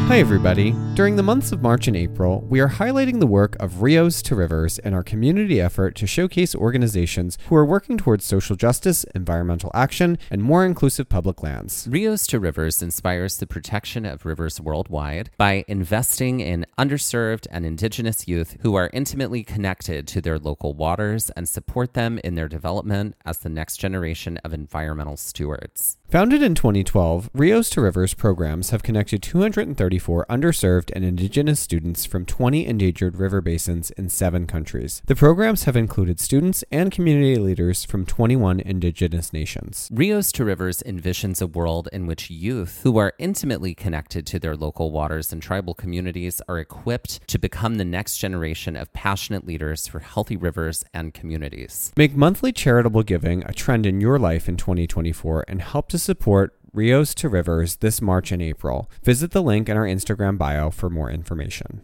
Hi everybody. During the months of March and April, we are highlighting the work of Rios to Rivers in our community effort to showcase organizations who are working towards social justice, environmental action, and more inclusive public lands. Rios to Rivers inspires the protection of rivers worldwide by investing in underserved and indigenous youth who are intimately connected to their local waters and support them in their development as the next generation of environmental stewards. Founded in 2012, Rios to Rivers programs have connected 234 underserved and indigenous students from 20 endangered river basins in 7 countries. The programs have included students and community leaders from 21 indigenous nations. Rios to Rivers envisions a world in which youth who are intimately connected to their local waters and tribal communities are equipped to become the next generation of passionate leaders for healthy rivers and communities. Make monthly charitable giving a trend in your life in 2024 and help to support Rios to Rivers this March and April. Visit the link in our Instagram bio for more information.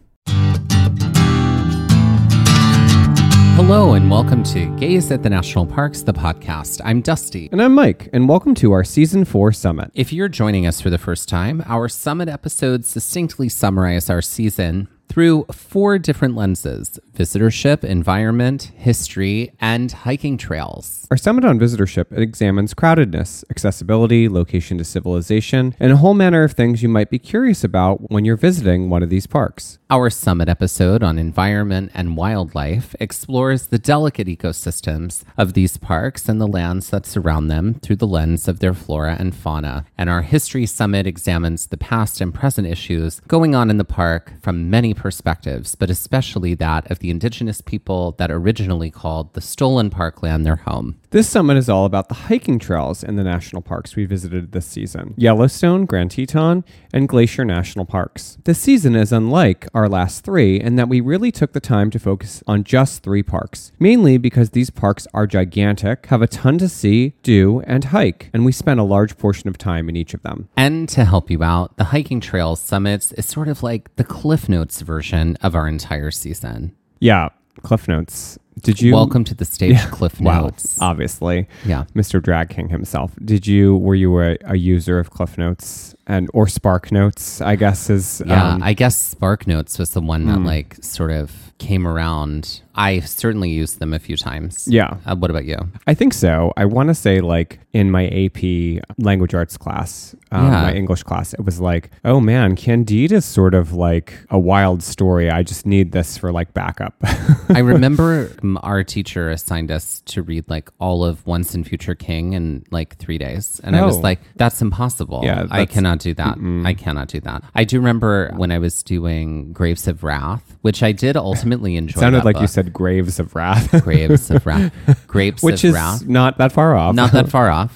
Hello and welcome to Gaze at the National Parks, the podcast. I'm Dusty. And I'm Mike, and welcome to our Season 4 Summit. If you're joining us for the first time, our Summit episodes succinctly summarize our season through 4 different lenses: visitorship, environment, history, and hiking trails. Our Summit on Visitorship examines crowdedness, accessibility, location to civilization, and a whole manner of things you might be curious about when you're visiting one of these parks. Our Summit episode on environment and wildlife explores the delicate ecosystems of these parks and the lands that surround them through the lens of their flora and fauna. And our History Summit examines the past and present issues going on in the park from many perspectives, but especially that of the indigenous people that originally called the stolen parkland their home. This summit is all about the hiking trails in the national parks we visited this season: Yellowstone, Grand Teton, and Glacier National Parks. This season is unlike our last 3 in that we really took the time to focus on just 3 parks, mainly because these parks are gigantic, have a ton to see, do, and hike, and we spent a large portion of time in each of them. And to help you out, the Hiking Trails Summits is sort of like the Cliff Notes version of our entire season. Yeah, Cliff Notes. Did you welcome to the stage, Cliff Notes? Wow, obviously. Yeah. Mr. Drag King himself. Were you a user of Cliff Notes or Spark Notes, I guess is I guess Spark Notes was the one that sort of came around. I certainly used them a few times. Yeah. What about you? I think so. I want to say in my AP language arts class, my English class, it was like, oh man, Candide is sort of like a wild story. I just need this for backup. I remember our teacher assigned us to read all of Once and Future King in 3 days. And I was like, that's impossible. Yeah, I cannot do that. I cannot do that. I do remember when I was doing Grapes of Wrath, which I did ultimately enjoy. It sounded like book. You said Graves of Wrath. Graves of Wrath. Grapes which of Wrath. Which is not that far off. Not that far off.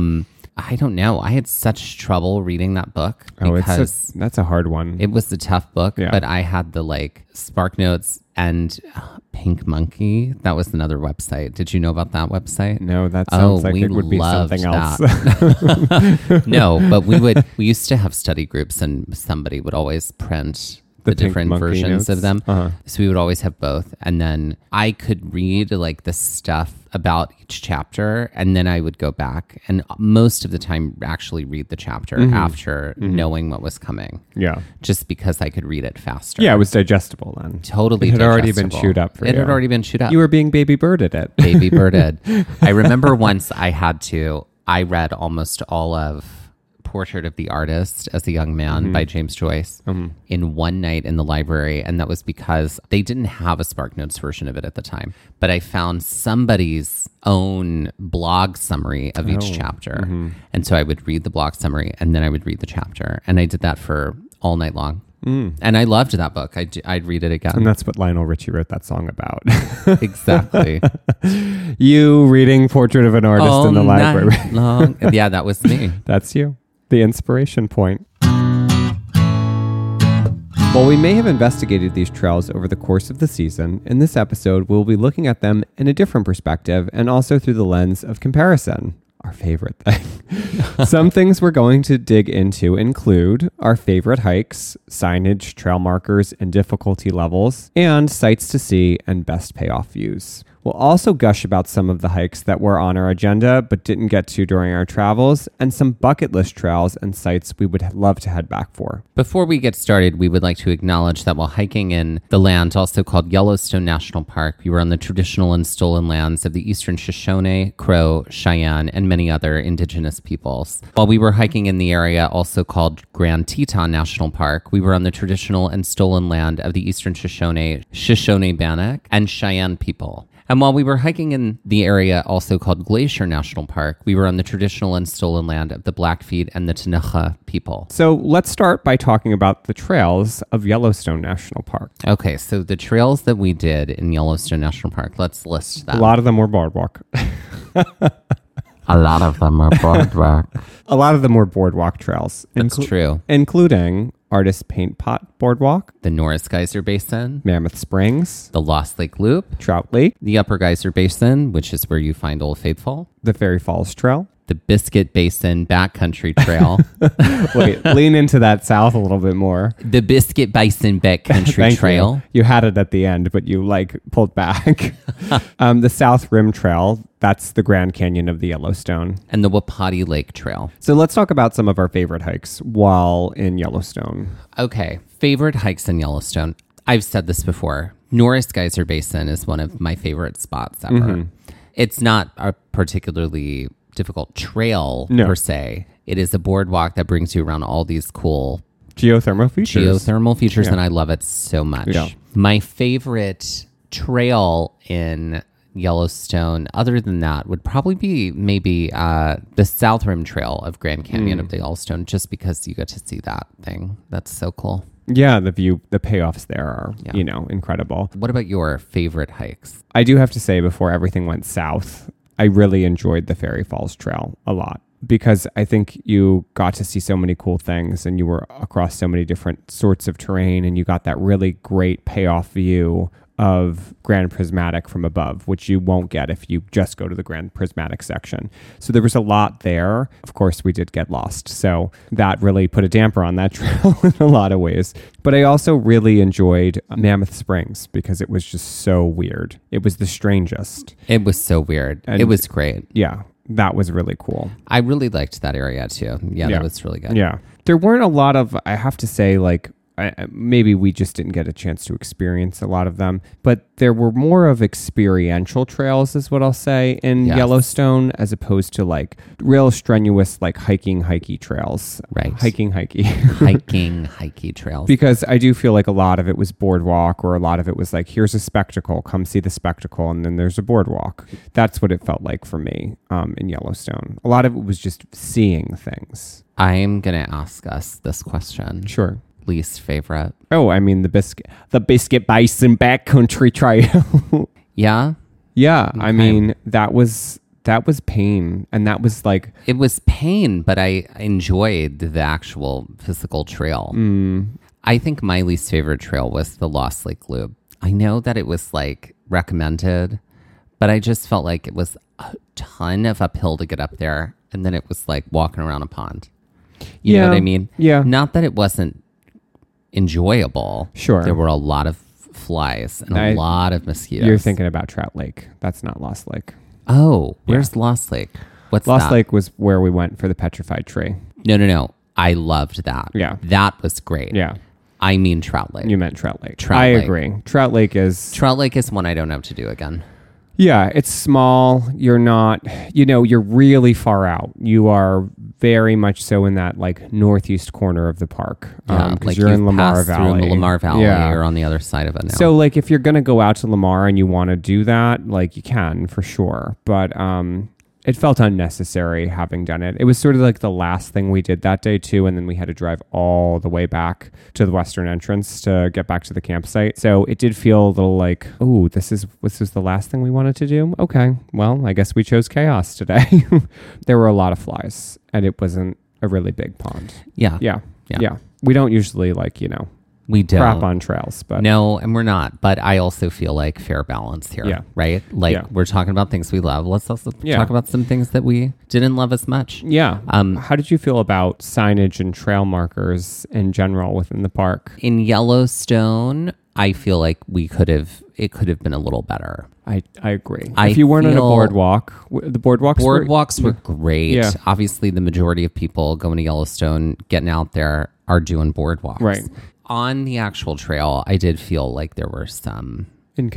I don't know. I had such trouble reading that book because that's a hard one. It was a tough book, but I had the Spark Notes and Pink Monkey. That was another website. Did you know about that website? No, that sounds like it would be something else. No, but we used to have study groups and somebody would always print the different versions of them. Uh-huh. So we would always have both. And then I could read the stuff about each chapter, and then I would go back and most of the time actually read the chapter after knowing what was coming. Yeah. Just because I could read it faster. Yeah, it was digestible then. Totally It had digestible. already been chewed up for you. It had already been chewed up. You were being baby birded it. Baby birded. I remember once I read almost all of Portrait of the Artist as a Young Man by James Joyce in one night in the library. And that was because they didn't have a Spark Notes version of it at the time. But I found somebody's own blog summary of each chapter. And so I would read the blog summary and then I would read the chapter. And I did that for all night long. And I loved that book. I'd read it again. And that's what Lionel Richie wrote that song about. Exactly. You reading Portrait of an Artist all in the library. Night long. Yeah, that was me. That's you. The inspiration point. While we may have investigated these trails over the course of the season, in this episode we'll be looking at them in a different perspective and also through the lens of comparison. Our favorite thing. Some things we're going to dig into include our favorite hikes, signage, trail markers, and difficulty levels, and sights to see and best payoff views. We'll also gush about some of the hikes that were on our agenda but didn't get to during our travels, and some bucket list trails and sites we would love to head back for. Before we get started, we would like to acknowledge that while hiking in the land also called Yellowstone National Park, we were on the traditional and stolen lands of the Eastern Shoshone, Crow, Cheyenne, and many other indigenous peoples. While we were hiking in the area also called Grand Teton National Park, we were on the traditional and stolen land of the Eastern Shoshone-Bannock, and Cheyenne people. And while we were hiking in the area also called Glacier National Park, we were on the traditional and stolen land of the Blackfeet and the Tenaya people. So let's start by talking about the trails of Yellowstone National Park. Okay, so the trails that we did in Yellowstone National Park, let's list them. A lot of them were boardwalk. A lot of them are boardwalk. A lot of them were boardwalk trails. That's true. Including Artist Paint Pot Boardwalk, The Norris Geyser Basin, Mammoth Springs, the Lost Lake Loop, Trout Lake, the Upper Geyser Basin, which is where you find Old Faithful, the Fairy Falls Trail, the Biscuit Basin Backcountry Trail. Wait, lean into that south a little bit more. The Biscuit Basin Backcountry Trail. You had it at the end, but you pulled back. The South Rim Trail, that's the Grand Canyon of the Yellowstone. And the Wapati Lake Trail. So let's talk about some of our favorite hikes while in Yellowstone. Okay, favorite hikes in Yellowstone. I've said this before. Norris Geyser Basin is one of my favorite spots ever. Mm-hmm. It's not a particularly difficult trail per se. It is a boardwalk that brings you around all these cool geothermal features. And I love it so much. Yeah. My favorite trail in Yellowstone, other than that, would probably be maybe the South Rim Trail of Grand Canyon of the Yellowstone, just because you get to see that thing. That's so cool. Yeah, the view, the payoffs there are, incredible. What about your favorite hikes? I do have to say, before everything went south, I really enjoyed the Fairy Falls Trail a lot, because I think you got to see so many cool things and you were across so many different sorts of terrain, and you got that really great payoff view of Grand Prismatic from above, which you won't get if you just go to the Grand Prismatic section. So there was a lot there. Of course, we did get lost. So that really put a damper on that trail in a lot of ways. But I also really enjoyed Mammoth Springs because it was just so weird. It was the strangest. It was so weird. And it was great. Yeah, that was really cool. I really liked that area too. Yeah, that was really good. Yeah. There weren't a lot of, I have to say, maybe we just didn't get a chance to experience a lot of them, but there were more of experiential trails is what I'll say in Yellowstone, as opposed to real strenuous hikey trails. Right. Hikey trails. Because I do feel like a lot of it was boardwalk, or a lot of it was here's a spectacle, come see the spectacle, and then there's a boardwalk. That's what it felt like for me in Yellowstone. A lot of it was just seeing things. I'm going to ask us this question. Sure. Least favorite? Oh, I mean the Biscuit Basin Backcountry Trail. Yeah? Yeah. Okay. I mean, that was pain. And that was it was pain, but I enjoyed the actual physical trail. I think my least favorite trail was the Lost Lake Loop. I know that it was recommended, but I just felt like it was a ton of uphill to get up there. And then it was walking around a pond. You know what I mean? Yeah. Not that it wasn't enjoyable. Sure. There were a lot of flies and a lot of mosquitoes. You're thinking about Trout Lake. That's not Lost Lake. Oh, where's Lost Lake? What's Lost Lake was where we went for the petrified tree. No. I loved that. Yeah. That was great. Yeah. I mean Trout Lake. You meant Trout Lake. I agree. Trout Lake is one I don't know what to do again. Yeah, it's small. You're not, you're really far out. You are very much so in that northeast corner of the park. Because you're in Lamar Valley. Through Lamar Valley, or on the other side of it now. So if you're going to go out to Lamar and you want to do that, you can for sure. But it felt unnecessary having done it. It was sort of the last thing we did that day too, and then we had to drive all the way back to the western entrance to get back to the campsite. So it did feel a little this is the last thing we wanted to do. Okay, well, I guess we chose chaos today. There were a lot of flies, and it wasn't a really big pond. Yeah. We don't usually we don't crap on trails, but no, and we're not. But I also feel fair balance here, right? We're talking about things we love. Let's also talk about some things that we didn't love as much. Yeah. How did you feel about signage and trail markers in general within the park? In Yellowstone, I feel like it could have been a little better. I agree. If you weren't on a boardwalk, the boardwalks were great. Yeah. Obviously, the majority of people going to Yellowstone, getting out there, are doing boardwalks. Right. On the actual trail, I did feel like there were some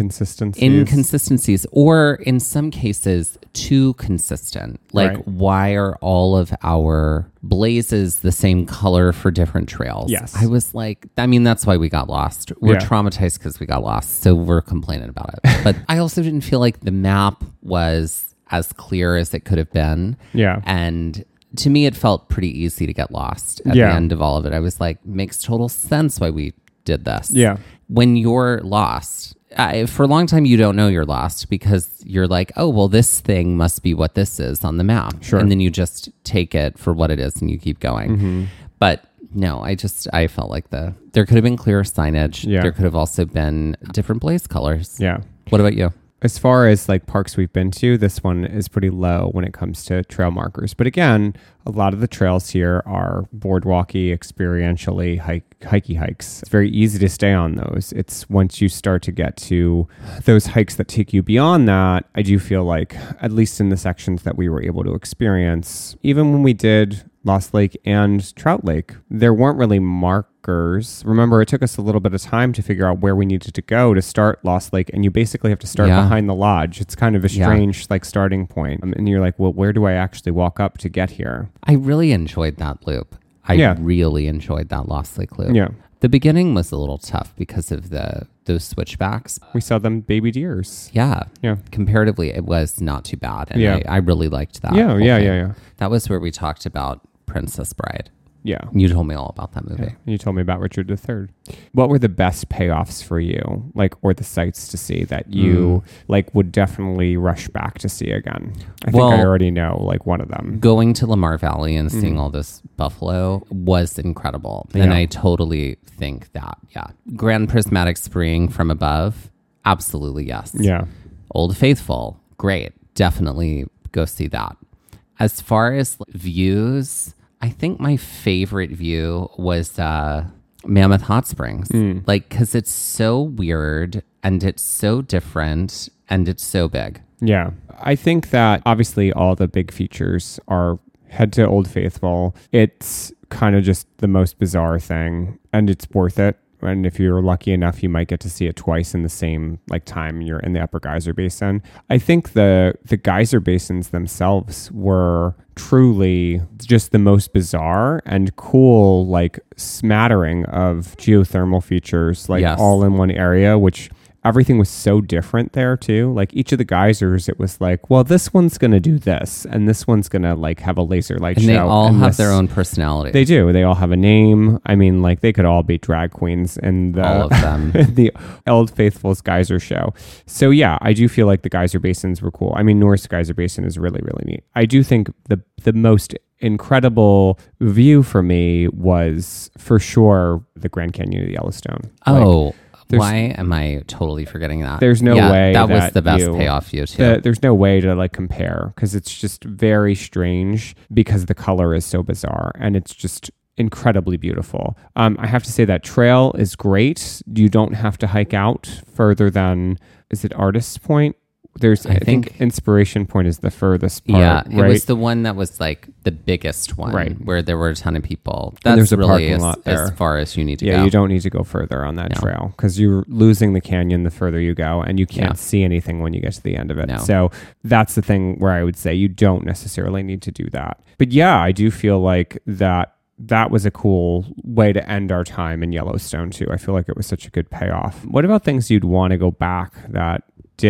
inconsistencies, or in some cases too consistent. Like, why are all of our blazes the same color for different trails? Yes. I was like, I mean, that's why we got lost. We're traumatized because we got lost, so we're complaining about it. But I also didn't feel like the map was as clear as it could have been. Yeah. And to me, it felt pretty easy to get lost at the end of all of it. I was like, makes total sense why we did this. Yeah. When you're lost, for a long time, you don't know you're lost because you're like, oh, well, this thing must be what this is on the map. Sure. And then you just take it for what it is and you keep going. Mm-hmm. But no, I felt like there could have been clearer signage. Yeah. There could have also been different blaze colors. Yeah. What about you? As far as like parks we've been to, this one is pretty low when it comes to trail markers. But again, a lot of the trails here are boardwalky, experientially hikey hikes. It's very easy to stay on those. It's once you start to get to those hikes that take you beyond that, I do feel like, at least in the sections that we were able to experience, even when we did Lost Lake and Trout Lake, there weren't really markers. Remember, it took us a little bit of time to figure out where we needed to go to start Lost Lake, and you basically have to start behind the lodge. It's kind of a strange like starting point. And you're like, well, where do I actually walk up to get here? I really enjoyed that loop. I really enjoyed that Lost Lake loop. Yeah. The beginning was a little tough because of those switchbacks. We saw them baby deers. Yeah. Yeah. Comparatively, it was not too bad. And I really liked that. Yeah. That was where we talked about Princess Bride. Yeah. You told me all about that movie. Yeah. You told me about Richard III. What were the best payoffs for you, like, or the sites to see that you like would definitely rush back to see again? I think I already know like one of them. Going to Lamar Valley and seeing all this buffalo was incredible. And I totally think that, Grand Prismatic Spring from above, absolutely yes. Yeah. Old Faithful, great. Definitely go see that. As far as views, I think my favorite view was Mammoth Hot Springs. Like, because it's so weird and it's so different and it's so big. Yeah. I think that obviously all the big features are head to Old Faithful. It's kind of just the most bizarre thing and it's worth it. And if you're lucky enough, you might get to see it twice in the same like time you're in the Upper Geyser Basin. I think the geyser basins themselves were truly just the most bizarre and cool, like smattering of geothermal features, like all in one area, which everything was so different there too. Like each of the geysers, it was like, well, this one's going to do this and this one's going to like have a laser light show. And they all have their own personality. They do. They all have a name. I mean, like they could all be drag queens in all of them. the Old Faithful's geyser show. So yeah, I do feel like the geyser basins were cool. I mean, Norris Geyser Basin is really, really neat. I do think the most incredible view for me was for sure the Grand Canyon of the Yellowstone. Oh, why am I totally forgetting that? There's no way that was the best payoff view too. There's no way to like compare because it's just very strange because the color is so bizarre and it's just incredibly beautiful. I have to say that trail is great. You don't have to hike out further than, is it Artist's Point? I think Inspiration Point is the furthest part. Yeah, it right? was the one that was like the biggest one, right? Where there were a ton of people. That's there's a really parking lot there. As far as you need to go. Yeah, you don't need to go further on that trail because you're losing the canyon the further you go, and you can't see anything when you get to the end of it. No. So that's the thing where I would say you don't necessarily need to do that. But yeah, I do feel like that was a cool way to end our time in Yellowstone too. I feel like it was such a good payoff. What about things you'd want to go back that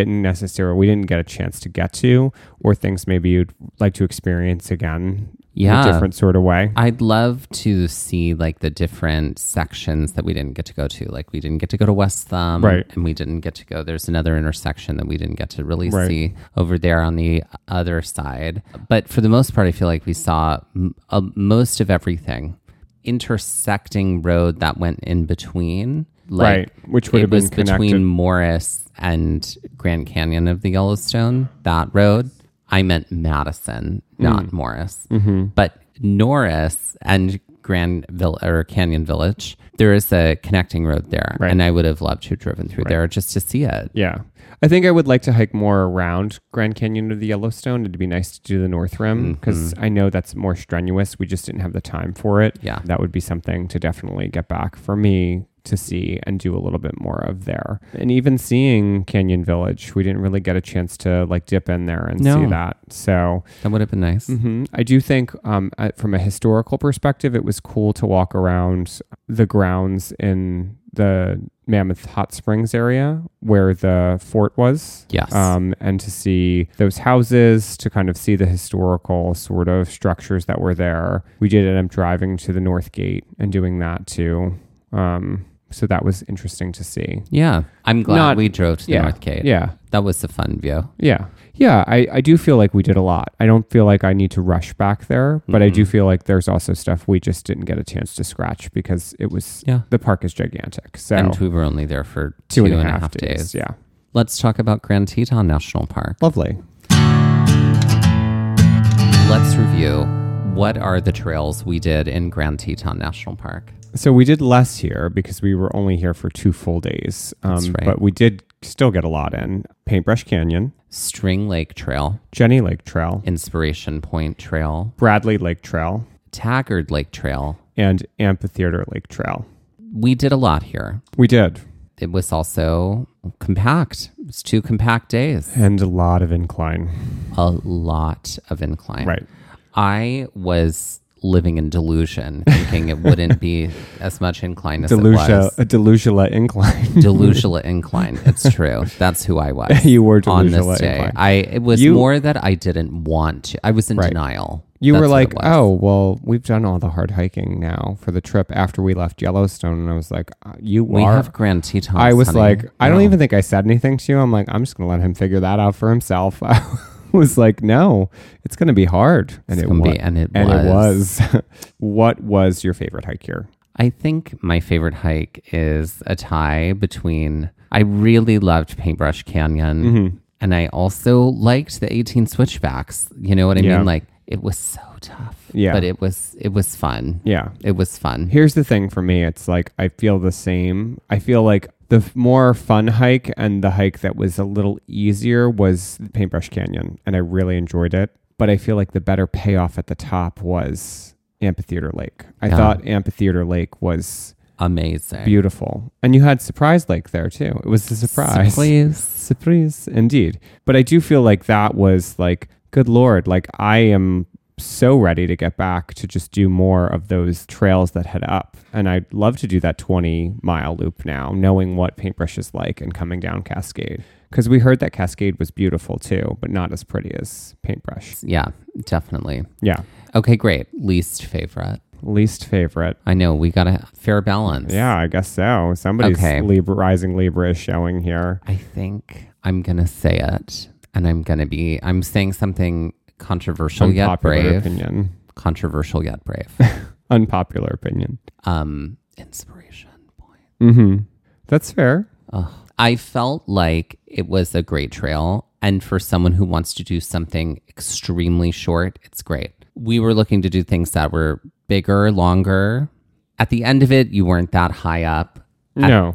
we didn't get a chance to get to, or things maybe you'd like to experience again in a different sort of way? I'd love to see like the different sections that we didn't get to go to. Like we didn't get to go to West Thumb, right? And we didn't get to go. There's another intersection that we didn't get to really see over there on the other side. But for the most part, I feel like we saw most of everything. Intersecting road that went in between. Like, which would have been connected between Morris and Grand Canyon of the Yellowstone, that road. I meant Madison, not Morris. Mm-hmm. But Norris and Canyon Village, there is a connecting road there. Right. And I would have loved to have driven through there just to see it. Yeah. I think I would like to hike more around Grand Canyon of the Yellowstone. It'd be nice to do the North Rim because I know that's more strenuous. We just didn't have the time for it. Yeah. That would be something to definitely get back for me to see and do a little bit more of there. And even seeing Canyon Village, we didn't really get a chance to like dip in there and see that. So that would have been nice. I do think from a historical perspective, it was cool to walk around the grounds in the Mammoth Hot Springs area where the fort was. Yes. And to see those houses, to kind of see the historical sort of structures that were there. We did end up driving to the North Gate and doing that too. So that was interesting to see. Yeah. I'm glad we drove to the North Gate. Yeah. That was a fun view. Yeah. Yeah. I do feel like we did a lot. I don't feel like I need to rush back there, but I do feel like there's also stuff we just didn't get a chance to scratch because it was, the park is gigantic. So and we were only there for two and a half days. Yeah. Let's talk about Grand Teton National Park. Lovely. Let's review what are the trails we did in Grand Teton National Park. So we did less here because we were only here for 2 full days. That's right. But we did still get a lot in. Paintbrush Canyon, String Lake Trail, Jenny Lake Trail, Inspiration Point Trail, Bradley Lake Trail, Taggart Lake Trail, and Amphitheater Lake Trail. We did a lot here. We did. It was also compact. It was 2 compact days. And a lot of incline. A lot of incline. Right. I was living in delusion, thinking it wouldn't be as much incline as it was. A Delusula incline. Delusula incline. It's true. That's who I was. You were on Delusula this day. incline. It was more that I didn't want to. I was in denial. You That's were what like, it was. oh, well, we've done all the hard hiking now for the trip after we left Yellowstone. And I was like, we have Grand Tetons. I was honey. like, I don't even think I said anything to you. I'm like, I'm just going to let him figure that out for himself. Was like, no, it's going to be hard. And it was. What was your favorite hike here? I think my favorite hike is a tie between, I really loved Paintbrush Canyon and I also liked the 18 switchbacks. You know what I mean? Like it was so tough, but it was fun. Yeah. It was fun. Here's the thing for me. It's like, I feel the same. I feel like the more fun hike and the hike that was a little easier was Paintbrush Canyon, and I really enjoyed it. But I feel like the better payoff at the top was Amphitheater Lake. I thought Amphitheater Lake was amazing, beautiful. And you had Surprise Lake there too. It was a surprise. Surprise, indeed. But I do feel like that was like, good Lord, like I am so ready to get back to just do more of those trails that head up. And I'd love to do that 20-mile loop now, knowing what Paintbrush is like and coming down Cascade. Because we heard that Cascade was beautiful too, but not as pretty as Paintbrush. Yeah, definitely. Yeah. Okay, great. Least favorite. Least favorite. I know, we got a fair balance. Yeah, I guess so. Somebody's rising Libra is showing here. I think I'm going to say it. And I'm saying something controversial yet brave. Opinion. Controversial yet brave. Unpopular opinion. Inspiration Point. That's fair. I felt like it was a great trail. And for someone who wants to do something extremely short, it's great. We were looking to do things that were bigger, longer. At the end of it, you weren't that high up. No.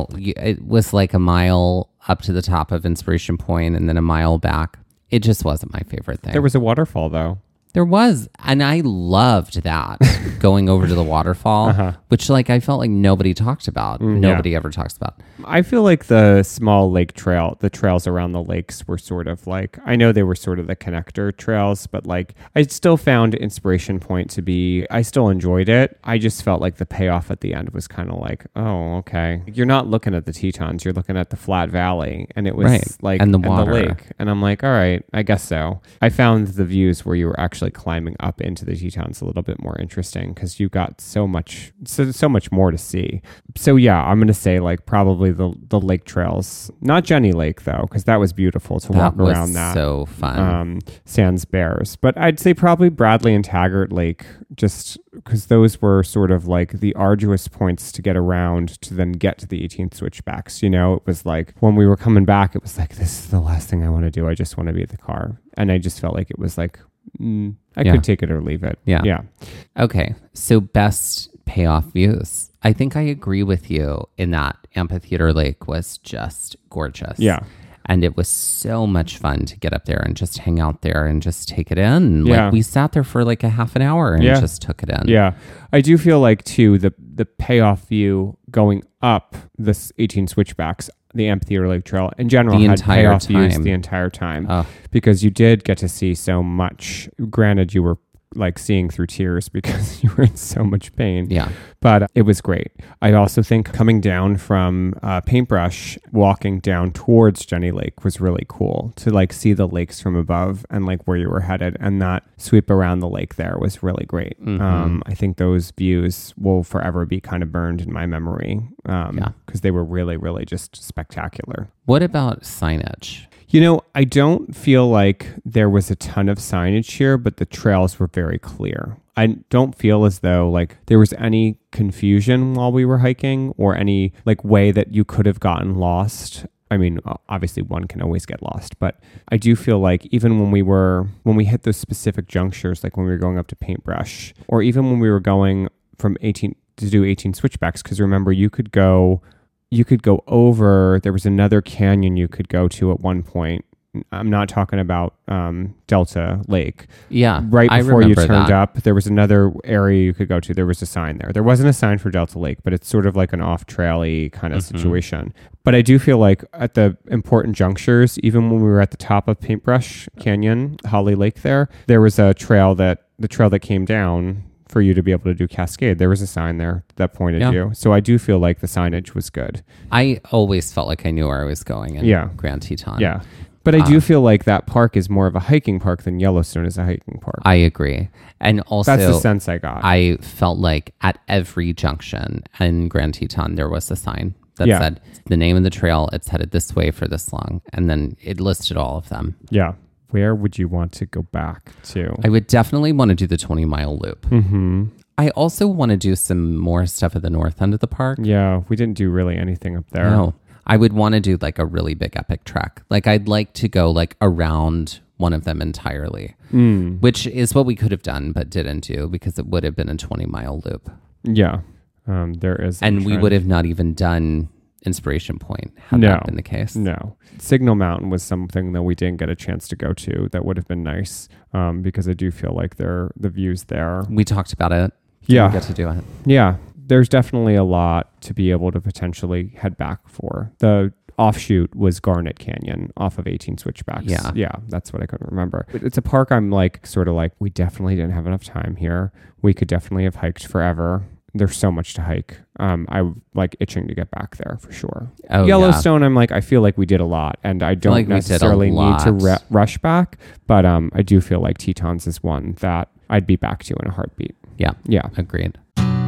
It was like a mile up to the top of Inspiration Point and then a mile back. It just wasn't my favorite thing. There was a waterfall, though. There was. And I loved that, going over to the waterfall, which like I felt like nobody talked about. Nobody ever talks about. I feel like the small lake trail, the trails around the lakes were sort of like, I know they were sort of the connector trails, but like I still found Inspiration Point to be, I still enjoyed it. I just felt like the payoff at the end was kind of like, oh, okay. You're not looking at the Tetons, you're looking at the flat valley. And it was like, and the water. And the lake. And I'm like, all right, I guess so. I found the views where you were actually climbing up into the Tetons a little bit more interesting because you got so much more to see. So yeah, I'm gonna say like probably the lake trails, not Jenny Lake though, because that was beautiful to walk around that. So fun. Sans Bears, but I'd say probably Bradley and Taggart Lake, just because those were sort of like the arduous points to get around to then get to the 18th switchbacks. You know, it was like when we were coming back, it was like, this is the last thing I want to do. I just want to be at the car. And I just felt like it was like I could take it or leave it. Yeah. Okay. So best payoff views. I think I agree with you in that Amphitheater Lake was just gorgeous. Yeah. And it was so much fun to get up there and just hang out there and just take it in. Like we sat there for like a half an hour and just took it in. Yeah. I do feel like too, the payoff view going up this 18 switchbacks, the Amphitheater Lake Trail in general had payoff views the entire time because you did get to see so much. Granted, you were like seeing through tears because you were in so much pain. Yeah. But it was great. I also think coming down from Paintbrush, walking down towards Jenny Lake was really cool to like see the lakes from above and like where you were headed. And that sweep around the lake there was really great. I think those views will forever be kind of burned in my memory because they were really, really just spectacular. What about signage? You know, I don't feel like there was a ton of signage here, but the trails were very clear. I don't feel as though like there was any confusion while we were hiking or any like way that you could have gotten lost. I mean, obviously one can always get lost, but I do feel like even when we hit those specific junctures, like when we were going up to Paintbrush, or even when we were going from 18 to do 18 switchbacks, because remember you could go over, there was another canyon you could go to at one point. I'm not talking about Delta Lake. Yeah. Right before you turned up, there was another area you could go to. There was a sign there. There wasn't a sign for Delta Lake, but it's sort of like an off-trail-y kind of situation. But I do feel like at the important junctures, even when we were at the top of Paintbrush Canyon, Holly Lake there was a trail the trail that came down for you to be able to do Cascade. There was a sign there that pointed you. So I do feel like the signage was good. I always felt like I knew where I was going in Grand Teton. Yeah. But I do feel like that park is more of a hiking park than Yellowstone is a hiking park. I agree. And also, that's the sense I got. I felt like at every junction in Grand Teton, there was a sign that said the name of the trail, it's headed this way for this long. And then it listed all of them. Yeah. Where would you want to go back to? I would definitely want to do the 20-mile loop. Mm-hmm. I also want to do some more stuff at the north end of the park. Yeah, we didn't do really anything up there. No. I would want to do like a really big epic trek. Like I'd like to go like around one of them entirely, which is what we could have done but didn't do because it would have been a 20-mile loop. Yeah, there is. And we would have not even done Inspiration Point had that been the case. No. Signal Mountain was something that we didn't get a chance to go to that would have been nice because I do feel like the views there. We talked about it. Didn't get to do it. Yeah. There's definitely a lot to be able to potentially head back for. The offshoot was Garnet Canyon off of 18 Switchbacks. Yeah, that's what I couldn't remember. It's a park I'm like, sort of like, we definitely didn't have enough time here. We could definitely have hiked forever. There's so much to hike. I'm like itching to get back there for sure. Yellowstone, I'm like, I feel like we did a lot and I don't necessarily need to rush back, but I do feel like Tetons is one that I'd be back to in a heartbeat. Yeah. Agreed.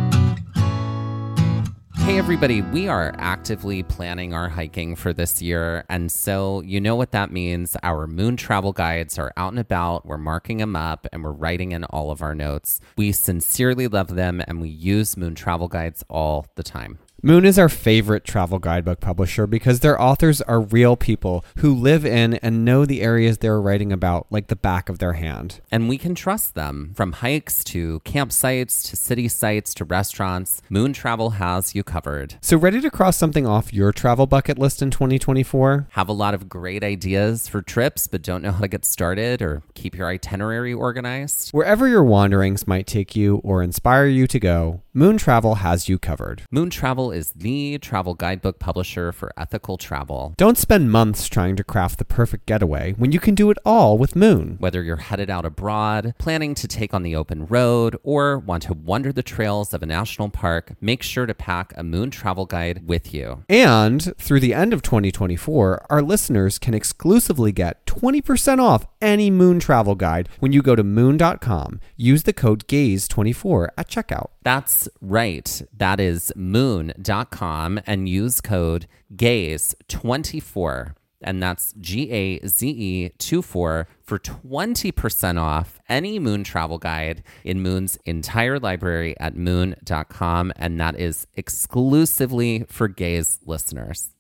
Hey everybody, we are actively planning our hiking for this year, and so you know what that means. Our Moon travel guides are out and about, we're marking them up, and we're writing in all of our notes. We sincerely love them, and we use Moon travel guides all the time. Moon is our favorite travel guidebook publisher because their authors are real people who live in and know the areas they're writing about like the back of their hand. And we can trust them. From hikes to campsites to city sites to restaurants, Moon Travel has you covered. So ready to cross something off your travel bucket list in 2024? Have a lot of great ideas for trips but don't know how to get started or keep your itinerary organized? Wherever your wanderings might take you or inspire you to go, Moon Travel has you covered. Moon Travel is the travel guidebook publisher for ethical travel. Don't spend months trying to craft the perfect getaway when you can do it all with Moon. Whether you're headed out abroad, planning to take on the open road, or want to wander the trails of a national park, make sure to pack a Moon travel guide with you. And through the end of 2024, our listeners can exclusively get 20% off any Moon travel guide when you go to moon.com. Use the code GAZE24 at checkout. That's right. That is moon.com and use code GAZE24. And that's GAZE24 for 20% off any Moon travel guide in Moon's entire library at moon.com. And that is exclusively for Gaze listeners.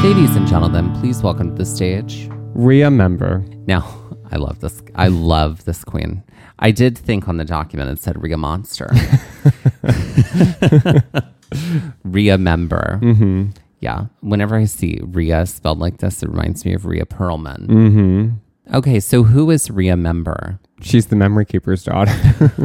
Ladies and gentlemen, please welcome to the stage. Rhea Member. Now, I love this. I love this queen. I did think on the document it said Rhea Monster. Rhea Member. Mm-hmm. Yeah. Whenever I see Rhea spelled like this, it reminds me of Rhea Perlman. Mm-hmm. Okay, so who is Rhea Member? She's the memory keeper's daughter.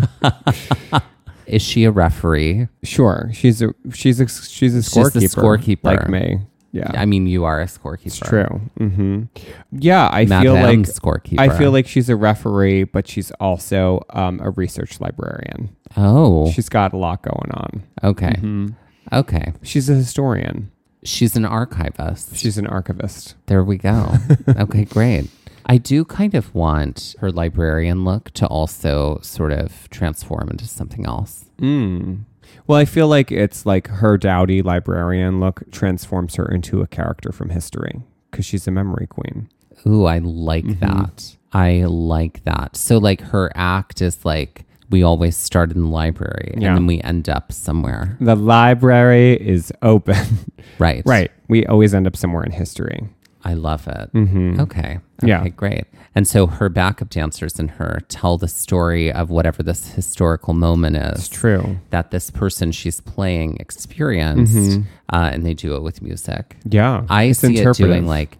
Is she a referee? Sure. She's a scorekeeper. the scorekeeper. Like me. Yeah. I mean, you are a scorekeeper. It's true. Mm-hmm. Yeah, I Madame feel like scorekeeper. I feel like she's a referee, but she's also a research librarian. Oh. She's got a lot going on. Okay. Mm-hmm. Okay. She's a historian. She's an archivist. She's an archivist. There we go. Okay, great. I do kind of want her librarian look to also sort of transform into something else. Well, I feel like it's like her dowdy librarian look transforms her into a character from history because she's a memory queen. Ooh, I like that. I like that. So like her act is like we always start in the library and then we end up somewhere. The library is open. Right. Right. We always end up somewhere in history. I love it. Mm-hmm. Okay. Yeah. Okay, great. And so her backup dancers and her tell the story of whatever this historical moment is. It's true. That this person she's playing experienced, and they do it with music. Yeah. I it's see it interpretive. doing like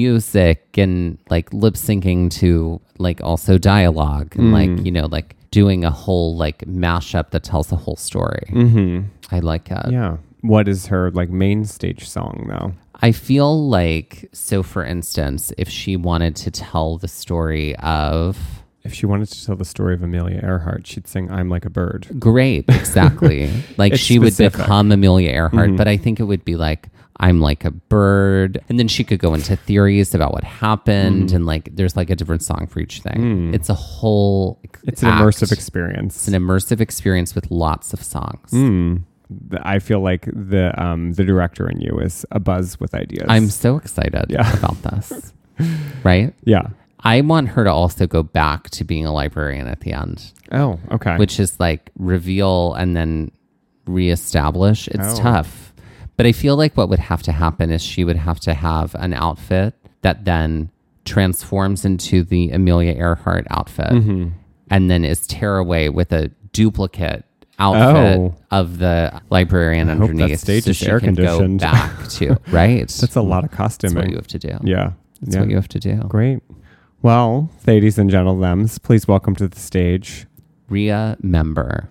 music and like lip syncing to like also dialogue and like, you know, like doing a whole like mashup that tells a whole story. I like it. Yeah. What is her like main stage song though? I feel like, so for instance, if she wanted to tell the story of... If she wanted to tell the story of Amelia Earhart, she'd sing I'm Like a Bird. Great, exactly. Like It's she specific. would become Amelia Earhart, but I think it would be like, I'm like a bird. And then she could go into theories about what happened. And like, there's like a different song for each thing. It's a whole It's an immersive experience. It's an immersive experience with lots of songs. I feel like the director in you is abuzz with ideas. I'm so excited about this. Right? Yeah. I want her to also go back to being a librarian at the end. Oh, okay. Which is like reveal and then reestablish. It's tough. But I feel like what would have to happen is she would have to have an outfit that then transforms into the Amelia Earhart outfit and then is tear away with a duplicate outfit of the librarian I hope that underneath, stage so is she air can go conditioned. back to right. That's a lot of costuming. That's what you have to do. Yeah. That's what you have to do. Great. Well, ladies and gentlemen, please welcome to the stage Rhea Member.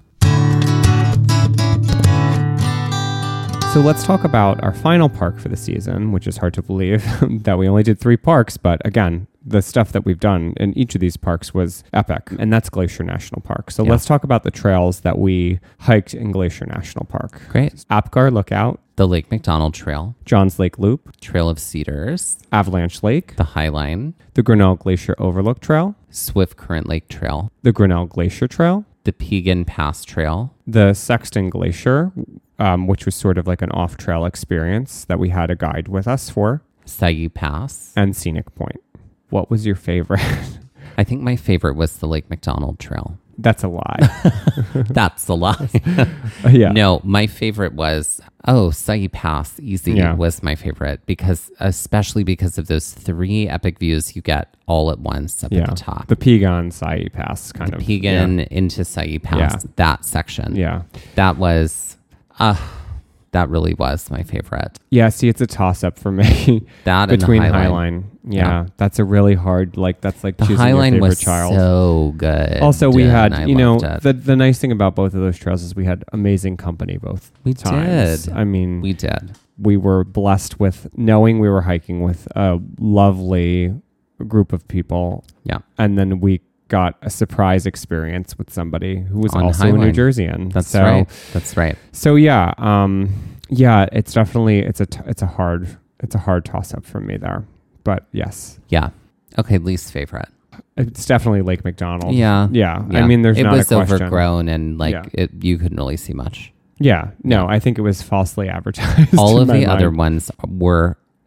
So let's talk about our final park for the season, which is hard to believe that we only did 3 parks. But again, the stuff that we've done in each of these parks was epic, and that's Glacier National Park. So let's talk about the trails that we hiked in Glacier National Park. Great. Apgar Lookout, The Lake McDonald Trail, Johns Lake Loop, Trail of Cedars, Avalanche Lake, the High Line, the Grinnell Glacier Overlook Trail, Swift Current Lake Trail, the Grinnell Glacier Trail, the Pegan Pass Trail, the Sexton Glacier, which was sort of like an off-trail experience that we had a guide with us for, Sayou Pass, and Scenic Point. What was your favorite? I think my favorite was the Lake McDonald Trail. That's a lie. That's a lie. Yeah. No, my favorite was, Sayou Pass, easy, was my favorite especially because of those 3 epic views you get all at once up at the top. The Pegan Sayou Pass kind of. Pegan into Sayou Pass, that section. Yeah. That was, that really was my favorite. Yeah, see, it's a toss-up for me. That between and the Highline. Yeah, that's a really hard, that's like the choosing your Highline favorite was child. so good. Also, we had, I you know, loved it. the nice thing about both of those trails is we had amazing company both times. did. I mean, We did. we were blessed with knowing we were hiking with a lovely group of people. Yeah. And then we got a surprise experience with somebody who was On also a New Highline. Jerseyan. That's So- right. That's right. So yeah, it's definitely it's a hard toss up for me there. But yes, Yeah. Okay, least favorite. it's definitely Lake McDonald. Yeah. Yeah. I mean, there's it not was a question. overgrown and like Yeah. you couldn't really see much. Yeah. No, I think it was falsely advertised. All in of my the other mind. ones were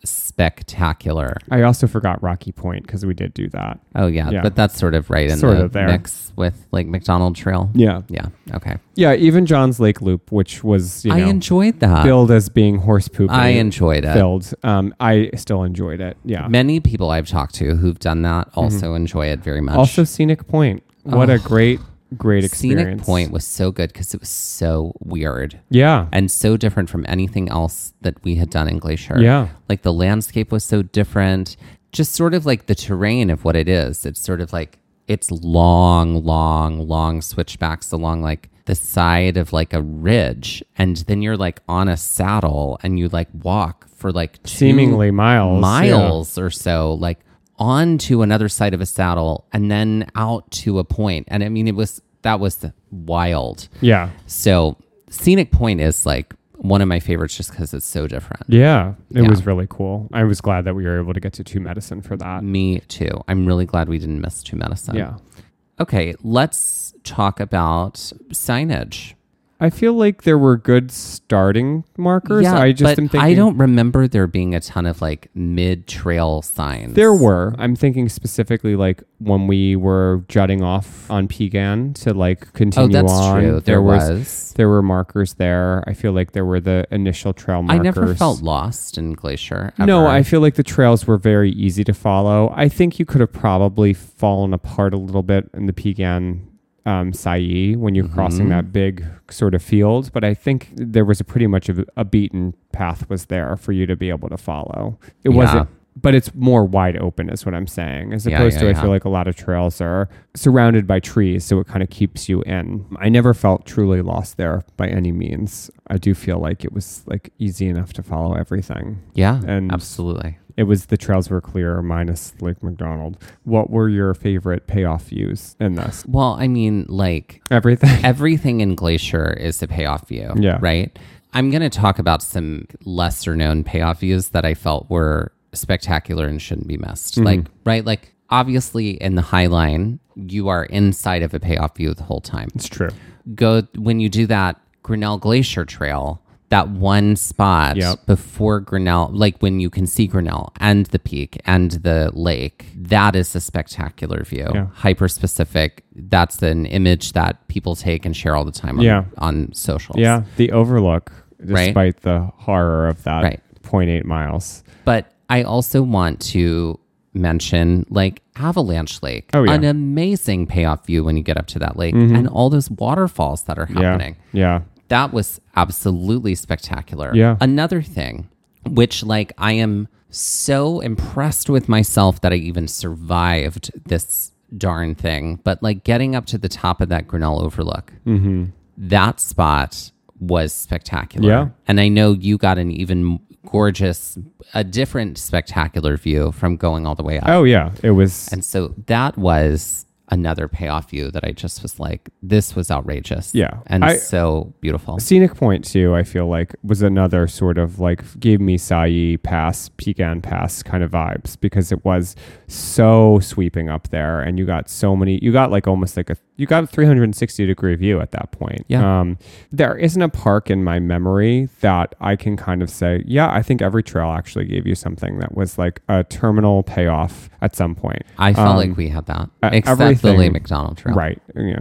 spectacular. I also forgot Rocky Point because we did do that. Oh, yeah. Yeah. But that's sort of right in Sort the of there. mix with like McDonald Trail. Yeah. Yeah. Okay. Yeah, even John's Lake Loop, which was, I enjoyed that. billed as being horse poop. I enjoyed it. Filled. I still enjoyed it. Yeah. Many people I've talked to who've done that also enjoy it very much. Also, Scenic Point. What a great experience. Scenic Point was so good because it was so weird. Yeah. And so different from anything else that we had done in Glacier. Yeah. Like the landscape was so different. Just sort of like the terrain of what it is. It's sort of like, it's long switchbacks along like the side of like a ridge. And then you're like on a saddle and you like walk for like seemingly miles or so, like onto another side of a saddle and then out to a point. And I mean, that was wild. Yeah. So Scenic Point is like one of my favorites just because it's so different. Yeah. It Yeah. was really cool. I was glad that we were able to get to Two Medicine for that. Me too. I'm really glad we didn't miss Two Medicine. Yeah. Okay, let's talk about signage. I feel like there were good starting markers. Yeah, I just but am thinking I don't remember there being a ton of like mid-trail signs. there were. I'm thinking specifically like when we were jutting off on Pegan to like continue Oh, that's on. true. There was. There were markers there. I feel like there were the initial trail markers. I never felt lost in Glacier. No, ever. I feel like the trails were very easy to follow. I think you could have probably fallen apart a little bit in the Pegan Sailly when you're crossing that big sort of field, but I think there was a pretty much of a beaten path was there for you to be able to follow. It wasn't, but it's more wide open is what I'm saying, as opposed to I feel like a lot of trails are surrounded by trees, so it kind of keeps you in. I never felt truly lost there by any means. I do feel like it was like easy enough to follow everything. Yeah, And absolutely. It was the trails were clear minus Lake McDonald. What were your favorite payoff views in this? Well, I mean, like Everything in Glacier is a payoff view. Yeah. Right? I'm going to talk about some lesser known payoff views that I felt were spectacular and shouldn't be missed. Mm-hmm. Like, right? Like, obviously in the High Line, you are inside of a payoff view the whole time. It's true. When you do that Grinnell Glacier Trail, that one spot before Grinnell, like when you can see Grinnell and the peak and the lake, that is a spectacular view. Yeah. Hyper specific. That's an image that people take and share all the time on socials. Yeah, the overlook, Right. despite the horror of that Right. 0.8 miles. But I also want to mention like Avalanche Lake, an amazing payoff view when you get up to that lake and all those waterfalls that are happening. Yeah. That was absolutely spectacular. Yeah. Another thing, which like I am so impressed with myself that I even survived this darn thing, but like getting up to the top of that Grinnell overlook, that spot was spectacular. Yeah. And I know you got an even a different spectacular view from going all the way up. Oh, yeah. It was. And so that was another payoff view that I just was like, this was outrageous. Yeah. And so beautiful. Scenic Point, too, I feel like was another sort of like gave me Sailly Pass, Pegan Pass kind of vibes because it was so sweeping up there. And you got like almost like you got a 360 degree view at that point. Yeah. There isn't a park in my memory that I can kind of say, yeah, I think every trail actually gave you something that was like a terminal payoff at some point. I felt like we had that, except the everything- Lee McDonald Trail. Right.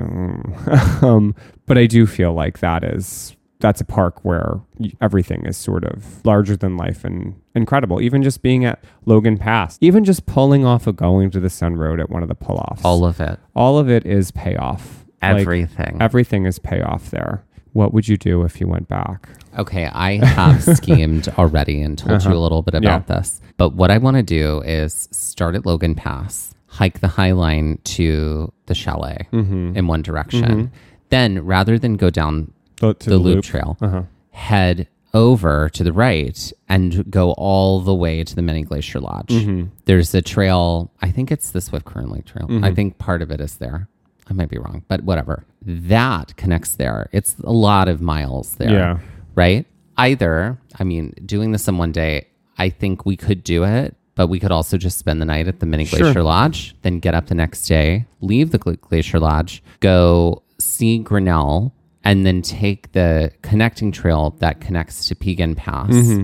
But I do feel like that's a park where everything is sort of larger than life and incredible. Even just being at Logan Pass, even just pulling off of going to the Sun Road at one of the pull-offs. All of it. All of it is payoff. Everything. Like, everything is payoff there. What would you do if you went back? Okay, I have schemed already and told you a little bit about this. But what I want to do is start at Logan Pass, hike the High Line to the chalet in one direction. Then, rather than go down To the loop trail, head over to the right and go all the way to the Many Glacier Lodge. There's a trail, I think it's the Swift Current Lake Trail. I think part of it is there. I might be wrong, but whatever. That connects there. It's a lot of miles there. Yeah. Right? Either, I mean, doing this in one day, I think we could do it, but we could also just spend the night at the Many Glacier Lodge, then get up the next day, leave the Glacier Lodge, go see Grinnell, and then take the connecting trail that connects to Pegan Pass.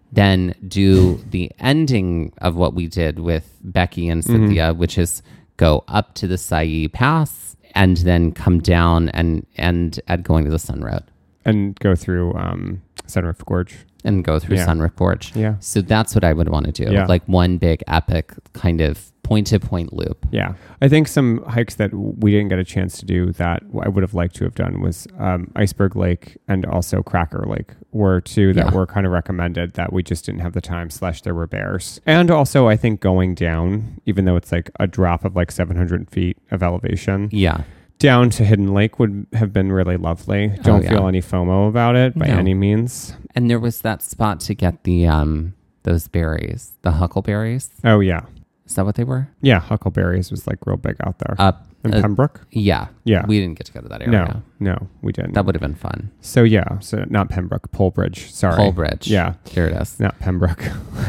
then do the ending of what we did with Becky and Cynthia, which is go up to the Sayi Pass and then come down and end at going to the Sun Road. And go through Sunroof Gorge. And go through Sunroof Gorge. Yeah. So that's what I would want to do. Yeah. Like one big epic kind of point-to-point loop. Yeah. I think some hikes that we didn't get a chance to do that I would have liked to have done was Iceberg Lake and also Cracker Lake were two that were kind of recommended that we just didn't have the time / there were bears. And also I think going down, even though it's like a drop of like 700 feet of elevation. Yeah. Down to Hidden Lake would have been really lovely. Don't feel any FOMO about it by any means. And there was that spot to get the those berries, the huckleberries. Oh, yeah. Is that what they were? Yeah, huckleberries was like real big out there. In Pembroke? Yeah. Yeah. We didn't get to go to that area. No, we didn't. That would have been fun. So not Pembroke, Polebridge. Sorry. Polebridge. Yeah. Here it is. Not Pembroke.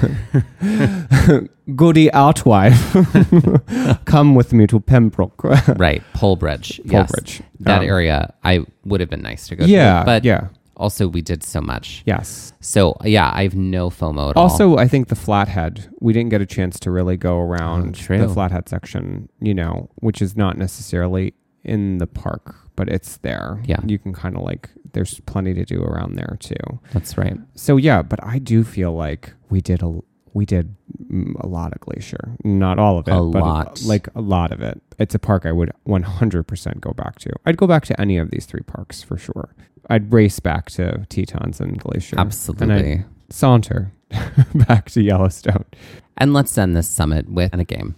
Goody outwife. Come with me to Pembroke. Right. Polebridge. Yes. Polebridge. That area, I would have been nice to go to. Yeah. But yeah. also we did so much. Yes. So yeah, I have no FOMO at all. Also, I think the Flathead, we didn't get a chance to really go around true. the Flathead section, which is not necessarily in the park, but it's there. Yeah. You can kind of like, there's plenty to do around there too. That's right. So yeah, but I do feel like we did a lot of Glacier. Not all of it, A but lot. like a lot of it. It's a park I would 100% go back to. I'd go back to any of these three parks for sure. I'd race back to Tetons and Glacier. Absolutely. And I'd saunter back to Yellowstone. And let's end this summit with a game.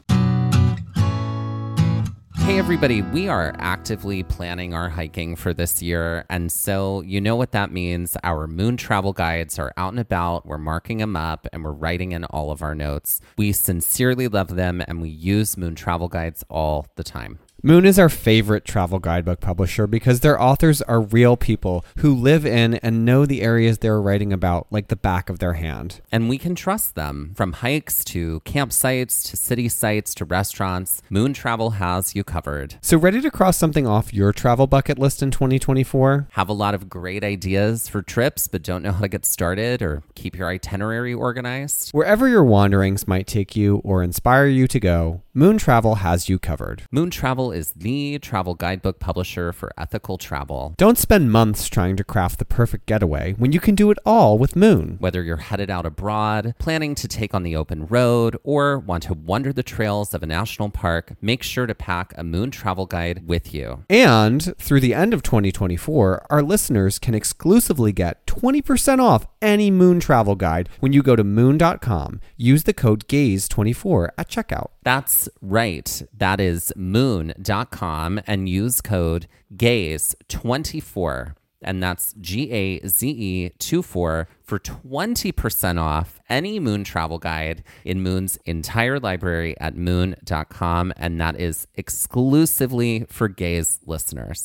Hey everybody, we are actively planning our hiking for this year, and so you know what that means. Our Moon travel guides are out and about, we're marking them up, and we're writing in all of our notes. We sincerely love them, and we use Moon travel guides all the time. Moon is our favorite travel guidebook publisher because their authors are real people who live in and know the areas they're writing about like the back of their hand. And we can trust them. From hikes to campsites to city sites to restaurants, Moon Travel has you covered. So ready to cross something off your travel bucket list in 2024? Have a lot of great ideas for trips but don't know how to get started or keep your itinerary organized? Wherever your wanderings might take you or inspire you to go, Moon Travel has you covered. Moon Travel is the travel guidebook publisher for ethical travel. Don't spend months trying to craft the perfect getaway when you can do it all with Moon. Whether you're headed out abroad, planning to take on the open road, or want to wander the trails of a national park, make sure to pack a Moon travel guide with you. And through the end of 2024, our listeners can exclusively get 20% off any Moon travel guide when you go to moon.com. Use the code GAZE24 at checkout. That's right. That is moon.com and use code GAZE24. And that's GAZE24 for 20% off any Moon travel guide in Moon's entire library at moon.com. And that is exclusively for Gaze listeners.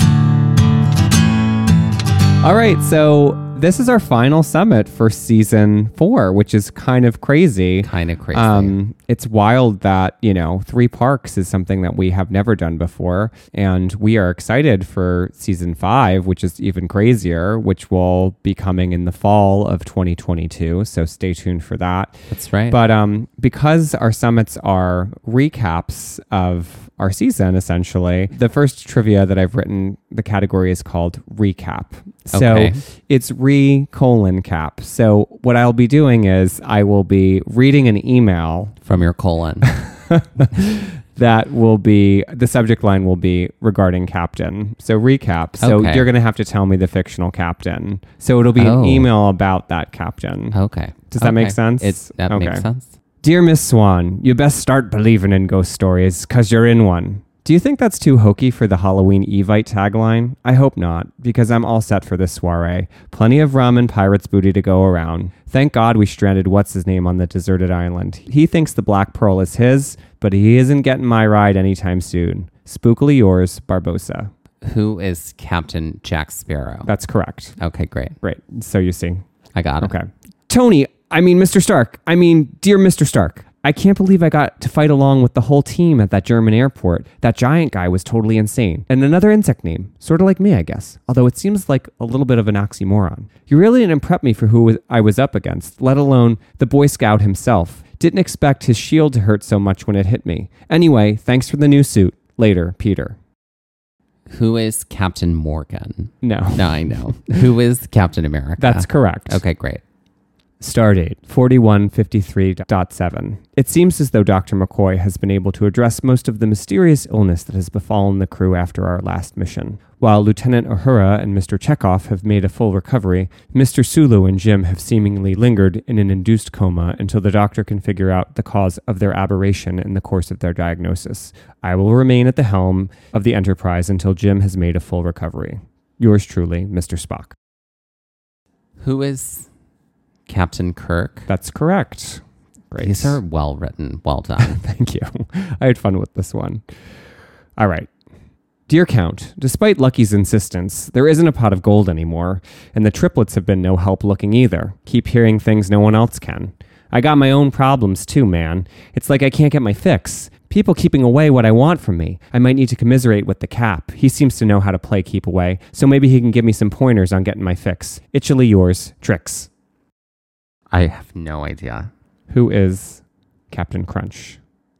All right, so this is our final summit for season 4, which is kind of crazy. It's wild that, 3 parks is something that we have never done before. And we are excited for season 5, which is even crazier, which will be coming in the fall of 2022. So stay tuned for that. That's right. But because our summits are recaps of our season, essentially, the first trivia that I've written, the category is called recap. So it's re:*cap. So what I'll be doing is I will be reading an email from your colon. That will be, the subject line will be regarding Captain. So recap. So you're going to have to tell me the fictional Captain. So it'll be an email about that Captain. Okay. Does that make sense? That makes sense. Dear Miss Swan, you best start believing in ghost stories because you're in one. Do you think that's too hokey for the Halloween Evite tagline? I hope not, because I'm all set for this soiree. Plenty of rum and pirate's booty to go around. Thank God we stranded what's-his-name on the deserted island. He thinks the Black Pearl is his, but he isn't getting my ride anytime soon. Spookily yours, Barbosa. Who is Captain Jack Sparrow? That's correct. Okay, great. So you see. I got it. Okay. Tony, Mr. Stark. Dear Mr. Stark. I can't believe I got to fight along with the whole team at that German airport. That giant guy was totally insane. And another insect name, sort of like me, I guess. Although it seems like a little bit of an oxymoron. You really didn't prep me for who I was up against, let alone the Boy Scout himself. Didn't expect his shield to hurt so much when it hit me. Anyway, thanks for the new suit. Later, Peter. Who is Captain Morgan? No. No, I know. Who is Captain America? That's correct. Okay, great. Stardate 4153.7. It seems as though Dr. McCoy has been able to address most of the mysterious illness that has befallen the crew after our last mission. While Lieutenant Uhura and Mr. Chekhov have made a full recovery, Mr. Sulu and Jim have seemingly lingered in an induced coma until the doctor can figure out the cause of their aberration in the course of their diagnosis. I will remain at the helm of the Enterprise until Jim has made a full recovery. Yours truly, Mr. Spock. Who is Captain Kirk? That's correct. Great. These are well written. Well done. Thank you. I had fun with this one. All right. Dear Count, despite Lucky's insistence, there isn't a pot of gold anymore, and the triplets have been no help looking either. Keep hearing things no one else can. I got my own problems too, man. It's like I can't get my fix. People keeping away what I want from me. I might need to commiserate with the Cap. He seems to know how to play keep away, so maybe he can give me some pointers on getting my fix. Itchily yours, Trix. I have no idea. Who is Captain Crunch?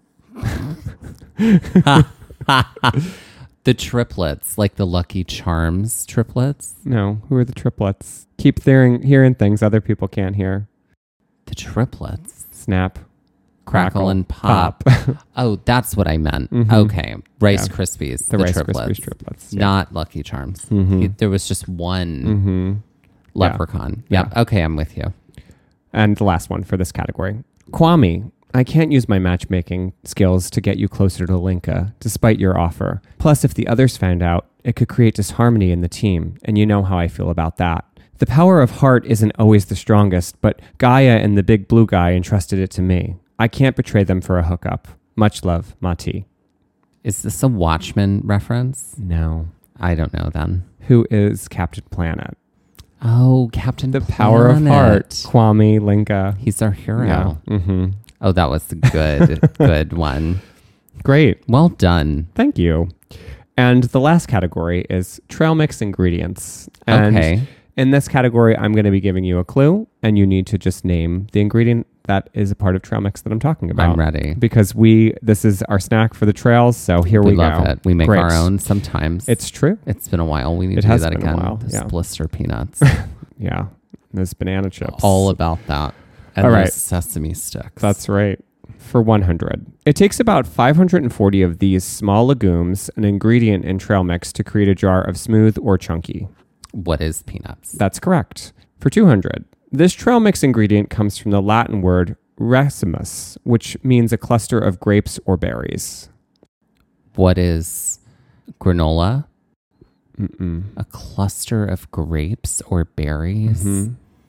The triplets, like the Lucky Charms triplets. No, who are the triplets? Keep hearing things other people can't hear. The triplets. Snap. Crackle and pop. Oh, that's what I meant. Mhm. Okay. Rice Yeah. Krispies. The Rice triplets. Krispies triplets. Yeah. Not Lucky Charms. Mhm. There was just one Mm-hmm. leprechaun. Yeah. Yep. Okay, I'm with you. And the last one for this category. Kwame, I can't use my matchmaking skills to get you closer to Linka, despite your offer. Plus, if the others found out, it could create disharmony in the team, and you know how I feel about that. The power of heart isn't always the strongest, but Gaia and the big blue guy entrusted it to me. I can't betray them for a hookup. Much love, Mati. Is this a Watchmen reference? No. I don't know then. Who is Captain Planet? Oh, Captain The power of heart. Planet. Kwame Linka. He's our hero. Yeah. Mm-hmm. Oh, that was a good, good one. Great. Well done. Thank you. And the last category is trail mix ingredients. And Okay. in this category, I'm going to be giving you a clue, and you need to just name the ingredient that is a part of trail mix that I'm talking about. I'm ready. Because this is our snack for the trails, so here we go. We love it. We make Great. our own sometimes. It's true. It's been a while. We need It to do has that been a again. while, Those yeah. blister peanuts. Yeah. There's banana chips. All about that. And All those right. sesame sticks. That's right. For 100. It takes about 540 of these small legumes, an ingredient in trail mix, to create a jar of smooth or chunky. What is peanuts? That's correct. For 200. This trail mix ingredient comes from the Latin word racemus, which means a cluster of grapes or berries. What is granola? Mm-mm. A cluster of grapes or berries? Mhm.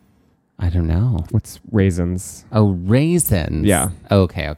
I don't know. What's raisins? Oh, raisins. Yeah. Okay.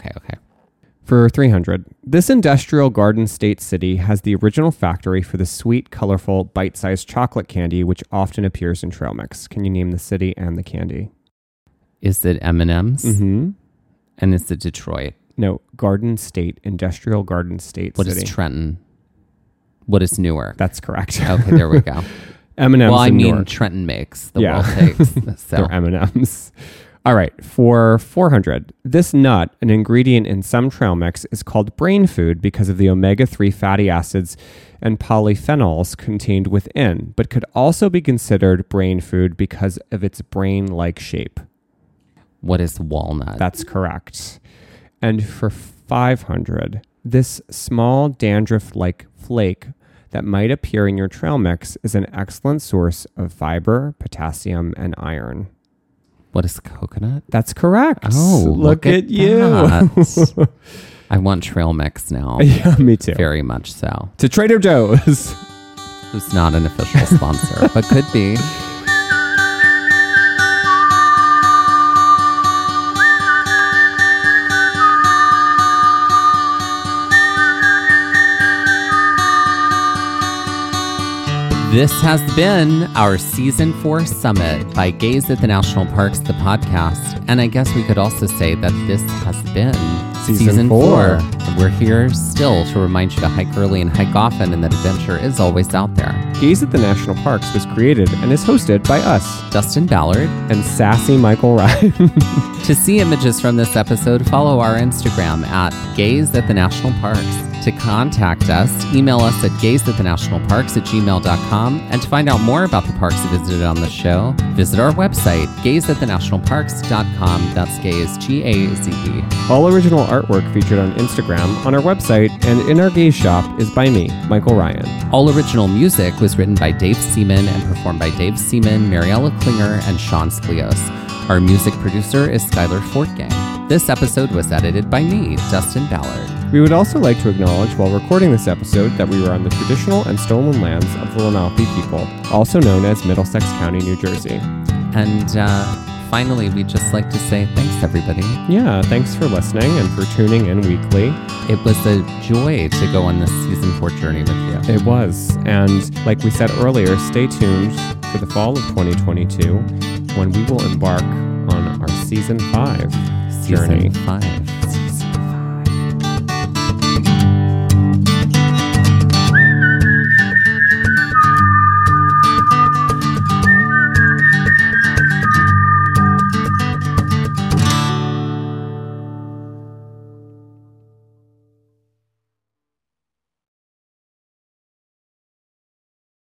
For 300. This industrial garden state city has the original factory for the sweet, colorful, bite-sized chocolate candy which often appears in trail mix. Can you name the city and the candy? Is it M&M's? Mm-hmm. And is it Detroit? No, Garden State, Industrial Garden State What City. is Trenton? What is Newark? That's correct. Okay, there we go. M&M's Well, I in mean, Newark. Trenton makes, the Yeah. world takes. So. They're M&Ms. All right, for 400. This nut, an ingredient in some trail mix, is called brain food because of the omega-3 fatty acids and polyphenols contained within, but could also be considered brain food because of its brain-like shape. What is walnut? That's correct. And for 500, this small dandruff-like flake that might appear in your trail mix is an excellent source of fiber, potassium, and iron. What is coconut? That's correct. Oh, look at you. that. I want trail mix now. Yeah, me too. Very much so. To Trader Joe's. Who's not an official sponsor, but could be. This has been our Season 4 Summit by Gaze at the National Parks, the podcast. And I guess we could also say that this has been Season 4. We're here still to remind you to hike early and hike often, and that adventure is always out there. Gaze at the National Parks was created and is hosted by us, Dustin Ballard. and sassy Michael Ryan. To see images from this episode, follow our Instagram at Gaze at the National Parks. To contact us, email us at gazeatthenationalparks@gmail.com. And to find out more about the parks visited on the show, visit our website, gazeatthenationalparks.com. That's Gaze, G-A-Z-E. All original artwork featured on Instagram, on our website, and in our Gaze shop is by me, Michael Ryan. All original music was written by Dave Seaman and performed by Dave Seaman, Mariella Klinger, and Sean Sklios. Our music producer is Skylar Fortgang. This episode was edited by me, Dustin Ballard. We would also like to acknowledge while recording this episode that we were on the traditional and stolen lands of the Lenape people, also known as Middlesex County, New Jersey. And finally, we'd just like to say thanks, everybody. Yeah, thanks for listening and for tuning in weekly. It was a joy to go on this Season 4 journey with you. It was. And like we said earlier, stay tuned for the fall of 2022 when we will embark on our Season 5 journey. Season 5.